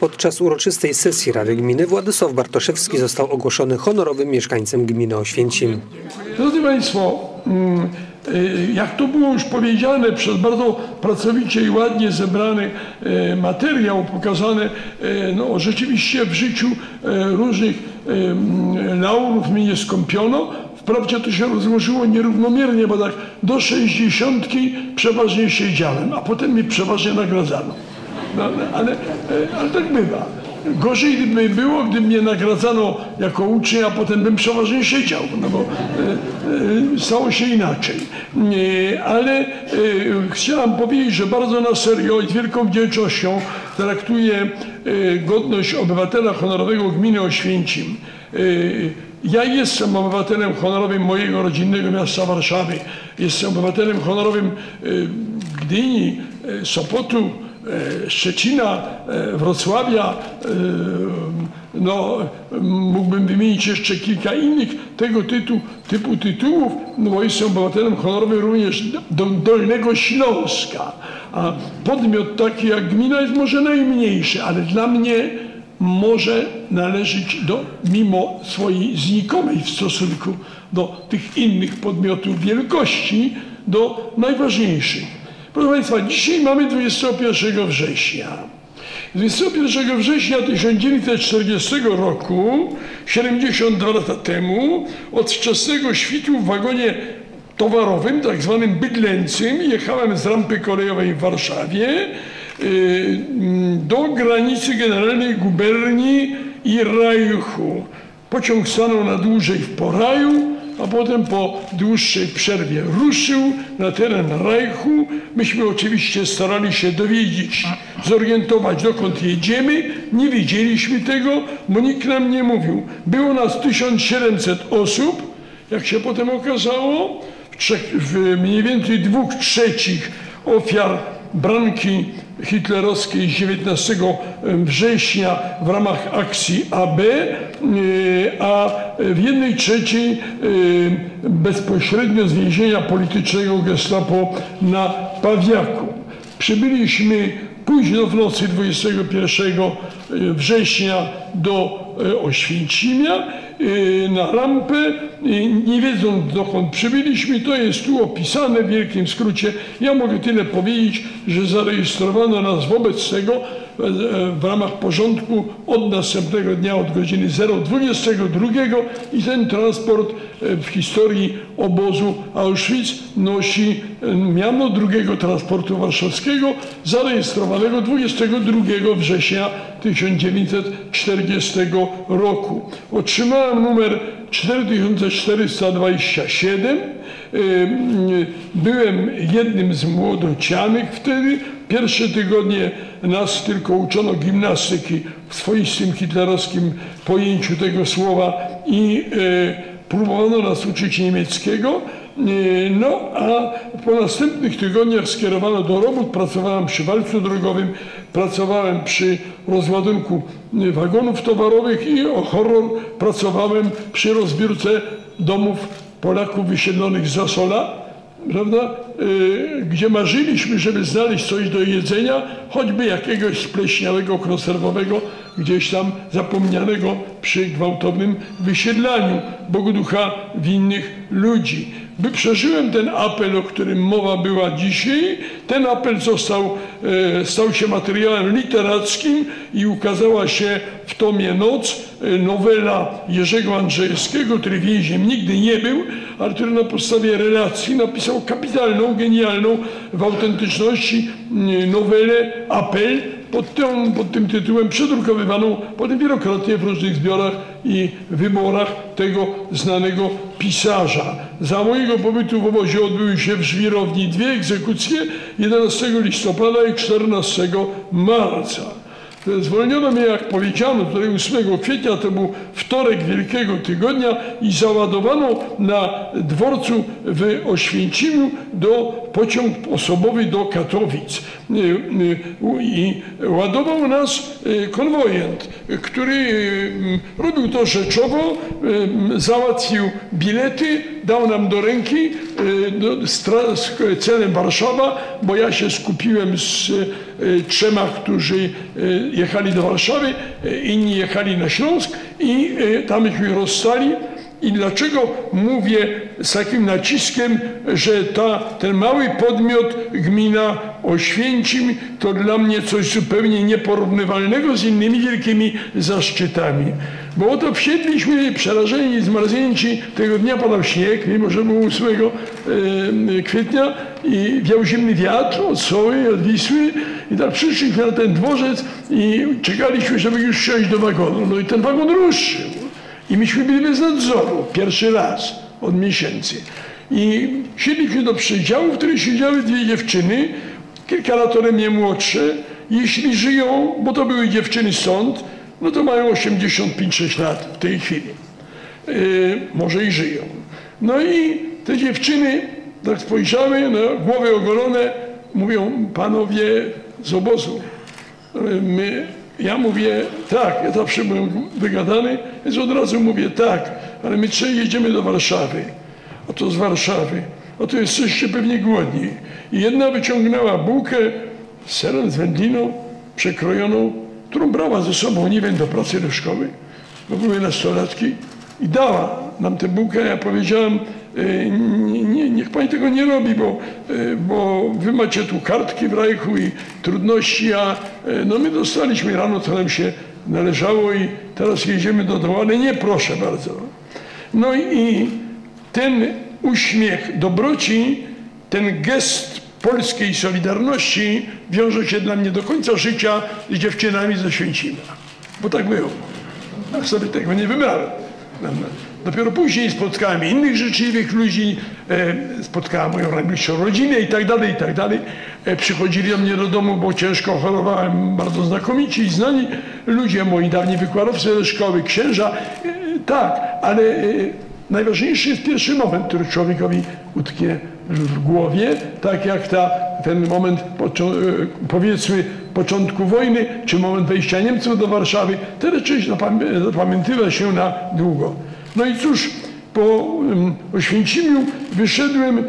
Podczas uroczystej sesji Rady Gminy Władysław Bartoszewski został ogłoszony honorowym mieszkańcem gminy Oświęcim. Drodzy Państwo, jak to było już powiedziane, przez bardzo pracowicie i ładnie zebrany materiał, pokazane rzeczywiście w życiu różnych laurów mnie nie skąpiono. Wprawdzie to się rozłożyło nierównomiernie, bo tak do 60 przeważnie siedziałem, a potem mi przeważnie nagradzano. Ale tak bywa. Gorzej by było, gdyby mnie nagradzano jako uczeń, a potem bym przeważnie siedział, no bo stało się inaczej. Ale chciałem powiedzieć, że bardzo na serio i z wielką wdzięcznością traktuję godność obywatela honorowego gminy Oświęcim. Ja jestem obywatelem honorowym mojego rodzinnego miasta Warszawy. Jestem obywatelem honorowym Gdyni, Sopotu, Szczecina, Wrocławia, mógłbym wymienić jeszcze kilka innych tego typu tytułów, bo jestem obywatelem honorowym również Dolnego Śląska. A podmiot taki jak gmina jest może najmniejszy, ale dla mnie może należeć mimo swojej znikomej w stosunku do tych innych podmiotów wielkości, do najważniejszych. Proszę Państwa, dzisiaj mamy 21 września. 21 września 1940 roku, 72 lata temu, od wczesnego świtu w wagonie towarowym, tak zwanym bydlęcym, jechałem z rampy kolejowej w Warszawie do granicy generalnej guberni i Reichu. Pociąg stanął na dłużej w Poraju, a potem po dłuższej przerwie ruszył na teren Reichu. Myśmy oczywiście starali się dowiedzieć, zorientować, dokąd jedziemy. Nie wiedzieliśmy tego, bo nikt nam nie mówił. Było nas 1700 osób, jak się potem okazało, w mniej więcej 2/3 ofiar branki hitlerowskiej z 19 września w ramach akcji AB, a w 1/3 bezpośrednio z więzienia politycznego Gestapo na Pawiaku. Przybyliśmy późno w nocy 21 września do Oświęcimia na rampę, nie wiedząc dokąd przybyliśmy. To jest tu opisane w wielkim skrócie. Ja mogę tyle powiedzieć, że zarejestrowano nas wobec tego w ramach porządku od następnego dnia, od godziny 0:22 i ten transport w historii obozu Auschwitz nosi miano drugiego transportu warszawskiego, zarejestrowanego 22 września 1940 roku. Otrzymałem numer 4427. Byłem jednym z młodocianych wtedy. Pierwsze tygodnie nas tylko uczono gimnastyki w swoistym hitlerowskim pojęciu tego słowa i próbowano nas uczyć niemieckiego. A po następnych tygodniach skierowano do robót. Pracowałem przy walcu drogowym, pracowałem przy rozładunku wagonów towarowych i o horror pracowałem przy rozbiórce domów Polaków wysiedlonych z Zasola, prawda? Gdzie marzyliśmy, żeby znaleźć coś do jedzenia, choćby jakiegoś spleśniałego, konserwowego, gdzieś tam zapomnianego przy gwałtownym wysiedlaniu Bogu ducha winnych ludzi. Przeżyłem ten apel, o którym mowa była dzisiaj. Ten apel stał się materiałem literackim i ukazała się w tomie Noc nowela Jerzego Andrzejewskiego, który więźniem nigdy nie był, ale który na podstawie relacji napisał kapitalną, genialną w autentyczności nowelę Apel, pod tym tytułem przedrukowywaną potem wielokrotnie w różnych zbiorach i wyborach tego znanego pisarza. Za mojego pobytu w obozie odbyły się w Żwirowni 2 egzekucje 11 listopada i 14 marca. Zwolniono mnie, jak powiedziano, tutaj 8 kwietnia, to był wtorek Wielkiego Tygodnia i załadowano na dworcu w Oświęcimiu pociąg osobowy do Katowic. I ładował nas konwojent, który robił to rzeczowo, załatwił bilety, dał nam do ręki z celem Warszawa, bo ja się skupiłem z 3, którzy jechali do Warszawy, inni jechali na Śląsk i tam myśmy rozstali. I dlaczego mówię z takim naciskiem, że ten mały podmiot, gmina Oświęcim, to dla mnie coś zupełnie nieporównywalnego z innymi wielkimi zaszczytami. Bo oto wsiedliśmy przerażeni, zmarznięci, tego dnia padał śnieg, mimo że było 8 kwietnia i wiał zimny wiatr od Soły, od Wisły i tak przyszliśmy na ten dworzec i czekaliśmy, żeby już wsiąść do wagonu. No i ten wagon ruszył. I myśmy byli bez nadzoru, pierwszy raz od miesięcy. I siedliśmy do przedziału, w którym siedziały 2 dziewczyny, kilka lat ode mnie młodsze. Jeśli żyją, bo to były dziewczyny stąd, no to mają 85-6 lat w tej chwili. Może i żyją. No i te dziewczyny tak spojrzały, no, głowy ogolone, mówią, panowie z obozu. Ja mówię, tak, ja zawsze byłem wygadany, więc od razu mówię, tak, ale my 3 jedziemy do Warszawy. Oto z Warszawy, oto jesteście pewnie głodni. I jedna wyciągnęła bułkę z serem, z wędliną przekrojoną, którą brała ze sobą, nie wiem, do pracy, do szkoły, bo były nastolatki i dała nam tę bułkę. Ja powiedziałem, niech pani tego nie robi, bo wy macie tu kartki w rajchu i trudności, a no my dostaliśmy rano, co nam się należało i teraz jedziemy do domu, ale nie, proszę bardzo. No i ten uśmiech dobroci, ten gest polskiej solidarności wiąże się dla mnie do końca życia z dziewczynami ze Święcimia. Bo tak było. Ja sobie tego nie wybrałem. Dopiero później spotkałem innych życzliwych ludzi, spotkałem moją najbliższą rodzinę i tak dalej, i tak dalej. Przychodzili do mnie do domu, bo ciężko chorowałem, bardzo znakomici i znani ludzie, moi dawni wykładowcy ze szkoły, księża. Tak, ale najważniejszy jest pierwszy moment, który człowiekowi utknie w głowie, tak jak ten moment, powiedzmy, początku wojny, czy moment wejścia Niemców do Warszawy, te rzeczy zapamiętywa się na długo. No i cóż, po Oświęcimiu wyszedłem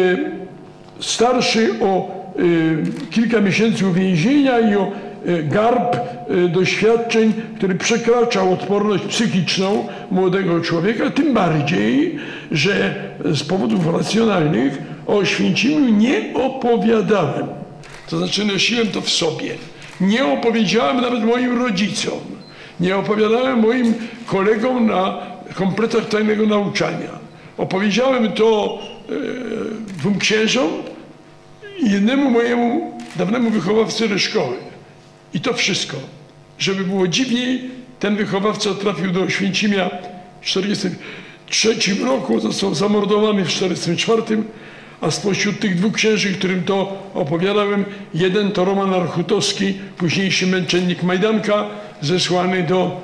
starszy o kilka miesięcy uwięzienia i o garb doświadczeń, który przekraczał odporność psychiczną młodego człowieka, tym bardziej, że z powodów racjonalnych o Oświęcimiu nie opowiadałem. To znaczy nosiłem to w sobie. Nie opowiedziałem nawet moim rodzicom. Nie opowiadałem moim kolegom na kompletach tajnego nauczania. Opowiedziałem to 2 księżom i jednemu mojemu dawnemu wychowawcy ze szkoły. I to wszystko. Żeby było dziwniej, ten wychowawca trafił do Oświęcimia w 1943 roku, został zamordowany w 1944, a spośród tych 2 księży, którym to opowiadałem, jeden to Roman Archutowski, późniejszy męczennik Majdanka, zesłany do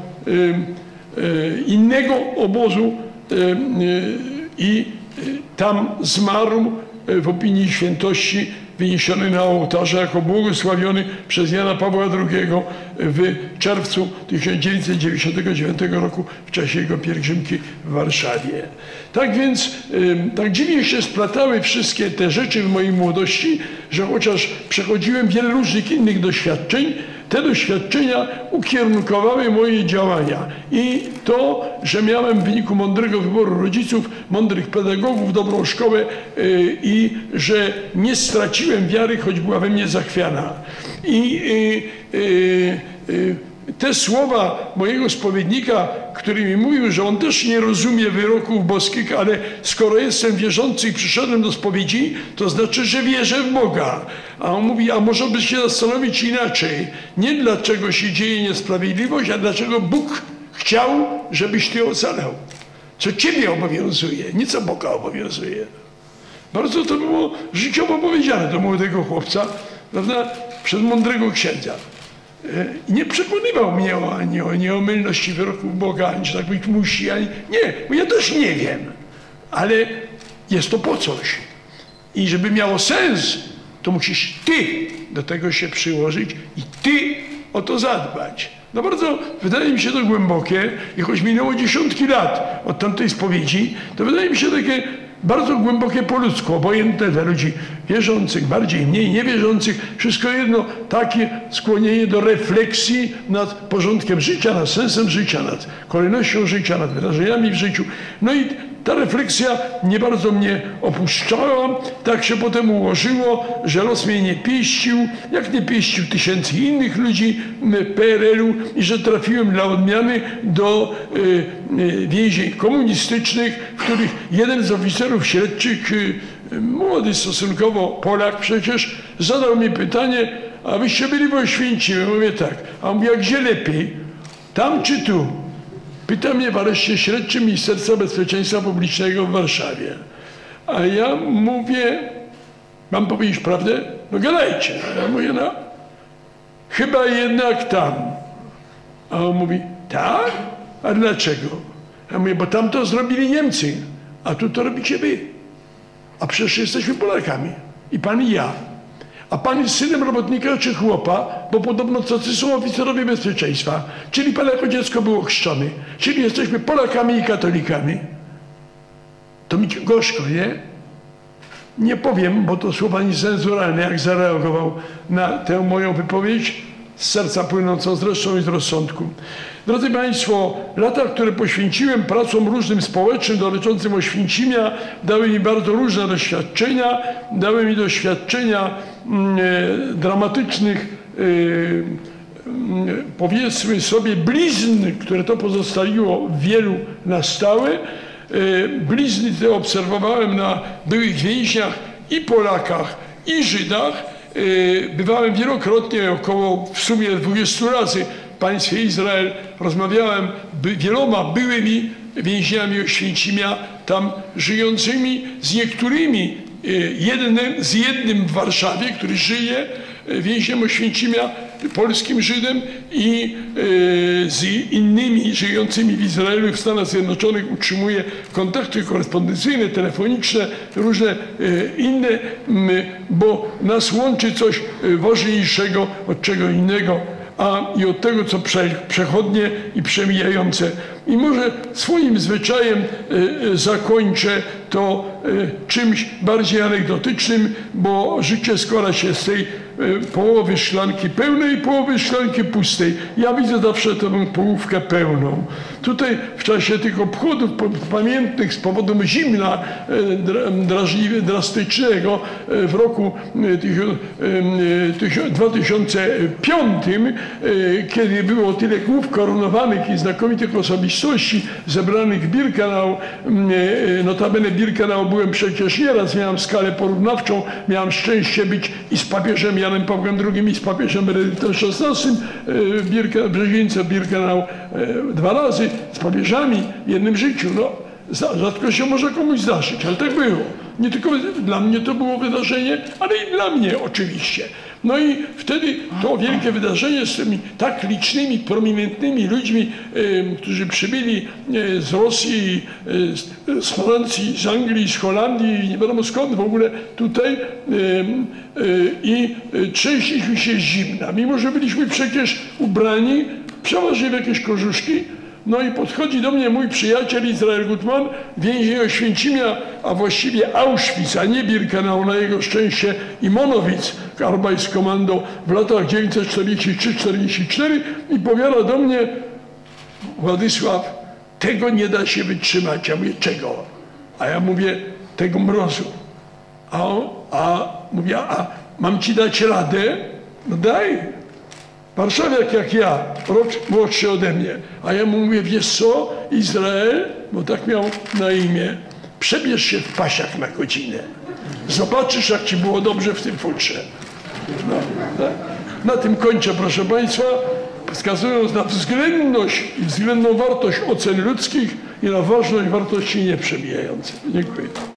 innego obozu i tam zmarł w opinii świętości, wyniesiony na ołtarze jako błogosławiony przez Jana Pawła II w czerwcu 1999 roku w czasie jego pielgrzymki w Warszawie. Tak więc tak dziwnie się splatały wszystkie te rzeczy w mojej młodości, że chociaż przechodziłem wiele różnych innych doświadczeń, te doświadczenia ukierunkowały moje działania. I to, że miałem w wyniku mądrego wyboru rodziców, mądrych pedagogów, dobrą szkołę i że nie straciłem wiary, choć była we mnie zachwiana. Te słowa mojego spowiednika, który mi mówił, że on też nie rozumie wyroków boskich, ale skoro jestem wierzący i przyszedłem do spowiedzi, to znaczy, że wierzę w Boga. A on mówi, a może by się zastanowić inaczej. Nie dlaczego się dzieje niesprawiedliwość, a dlaczego Bóg chciał, żebyś ty ocalał. Co ciebie obowiązuje, nie co Boga obowiązuje. Bardzo to było życiowo powiedziane do młodego chłopca, prawda, przez mądrego księdza. Nie przekonywał mnie ani o nieomylności wyroków Boga, ani że tak być musi, ani... Nie, bo ja też nie wiem. Ale jest to po coś. I żeby miało sens, to musisz ty do tego się przyłożyć i ty o to zadbać. No bardzo, wydaje mi się to głębokie i choć minęło dziesiątki lat od tamtej spowiedzi, to wydaje mi się takie bardzo głębokie po ludzku, obojętne dla ludzi wierzących, bardziej, mniej niewierzących, wszystko jedno, takie skłonienie do refleksji nad porządkiem życia, nad sensem życia, nad kolejnością życia, nad wydarzeniami w życiu. No i ta refleksja nie bardzo mnie opuszczała. Tak się potem ułożyło, że los mnie nie pieścił, jak nie pieścił tysięcy innych ludzi PRL-u i że trafiłem dla odmiany do więzień komunistycznych, w których jeden z oficerów śledczych, młody stosunkowo Polak przecież, zadał mi pytanie, a wyście byli w Oświęcimiu? Mówię tak. A on mówi, a gdzie lepiej? Tam czy tu? Pyta mnie w areszcie śledczym Ministerstwa Bezpieczeństwa Publicznego w Warszawie. A ja mówię, mam powiedzieć prawdę? No gadajcie. A ja mówię, no, chyba jednak tam. A on mówi, tak? A dlaczego? Ja mówię, bo tam to zrobili Niemcy, a tu to robicie wy. A przecież jesteśmy Polakami. I pan i ja. A pan jest synem robotnika czy chłopa, bo podobno tacy są oficerowie bezpieczeństwa. Czyli pan jako dziecko był ochrzczony. Czyli jesteśmy Polakami i katolikami. To mi gorzko, nie? Nie powiem, bo to słowa niecenzuralne, jak zareagował na tę moją wypowiedź, z serca płynącą zresztą i z rozsądku. Drodzy Państwo, lata, które poświęciłem pracom różnym społecznym dotyczącym Oświęcimia, dały mi bardzo różne doświadczenia. Dały mi doświadczenia dramatycznych, powiedzmy sobie, blizn, które to pozostawiło wielu na stałe. Blizny te obserwowałem na byłych więźniach i Polakach, i Żydach. Bywałem wielokrotnie, około w sumie 20 razy w państwie Izrael. Rozmawiałem wieloma byłymi więźniami Oświęcimia, tam żyjącymi, z niektórymi, z jednym w Warszawie, który żyje, więźniem Oświęcimia, polskim Żydem, i z innymi żyjącymi w Izraelu i w Stanach Zjednoczonych utrzymuje kontakty korespondencyjne, telefoniczne, różne inne, bo nas łączy coś ważniejszego od czego innego, i od tego, co przechodnie i przemijające. I może swoim zwyczajem zakończę to czymś bardziej anegdotycznym, bo życie składa się z tej połowy szklanki pełnej i połowy szklanki pustej. Ja widzę zawsze tę połówkę pełną. Tutaj w czasie tych obchodów pamiętnych z powodu zimna drastycznego w roku 2005, kiedy było tyle głów koronowanych i znakomitych osobistości zebranych w Birkenau, notabene Birkenau byłem przecież nieraz, miałem skalę porównawczą, miałem szczęście być i z papieżem Janem Pawłem II i z papieżem Benedyktem XVI w Brzezińce Birkenau 2 razy, z papieżami w jednym życiu. No, rzadko się może komuś zdarzyć, ale tak było. Nie tylko dla mnie to było wydarzenie, ale i dla mnie oczywiście. No i wtedy to wielkie wydarzenie z tymi tak licznymi, prominentnymi ludźmi, którzy przybyli z Rosji, z Francji, z Anglii, z Holandii, nie wiadomo skąd w ogóle tutaj, i trzęśliśmy się z zimna, mimo że byliśmy przecież ubrani przeważnie w jakieś kożuszki. No i podchodzi do mnie mój przyjaciel Izrael Gutman, więzień Oświęcimia, a właściwie Auschwitz, a nie Birkenau, na jego szczęście, i Monowitz, Arbeitskommando w latach 1943-44, i powiada do mnie: Władysław, tego nie da się wytrzymać. Ja mówię: czego? A ja mówię: tego mrozu. Mówię: a mam ci dać radę? No daj. Warszawiak jak ja, rok młodszy ode mnie. A ja mu mówię: wiesz co, Izrael, bo tak miał na imię, przebierz się w pasiach na godzinę. Zobaczysz, jak ci było dobrze w tym futrze. No, tak. Na tym kończę, proszę Państwa, wskazując na względność i względną wartość ocen ludzkich i na ważność wartości nieprzebijających. Dziękuję.